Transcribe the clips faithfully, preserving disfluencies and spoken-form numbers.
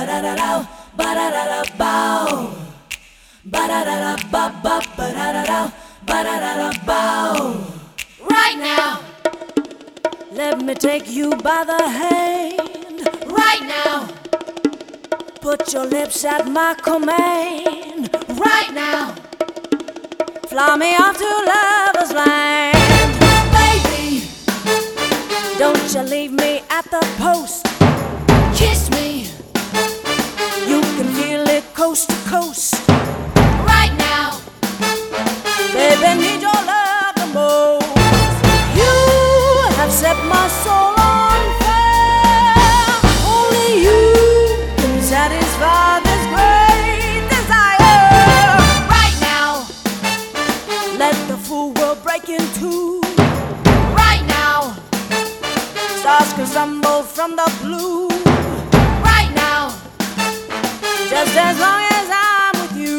da da da, ba da da da bow, ba da da da ba ba ba da da da, ba da da da bow. Right now, let me take you by the hand. Right now, put your lips at my command. Right now, fly me off to lover's land. Baby, don't you leave me at the post. Kiss me, you can feel it coast to coast. Right now, baby, need your love the most. You have set my soul on fire. Only you can satisfy this great desire. Right now, let the full world break in two. Right now, stars can stumble from the blue. Right now, just as long as I'm with you.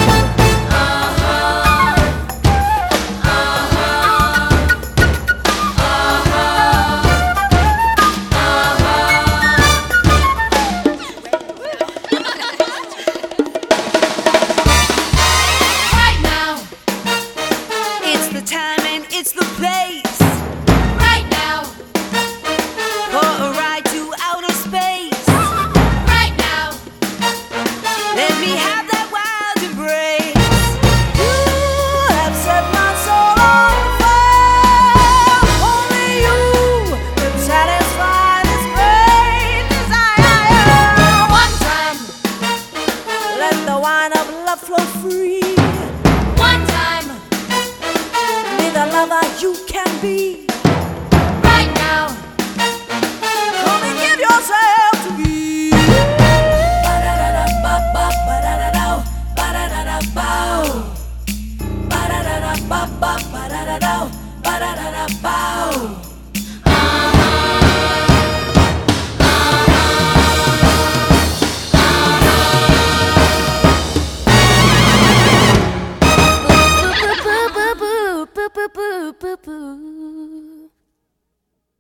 It's the place. Right now, for a ride to outer space. Right now, let me have that wild embrace. You have set my soul on fire. Only you can satisfy this great desire. One time, let the wine of love flow free. One time, the lover you can be. Right now, come and give yourself to me. Ba-da-da-da, ba-ba, ba-da-da-da, ba-da-da-da, bow. Ba-da-da-da, ba-ba, ba-da-da-da, ba-da-da-da, bow.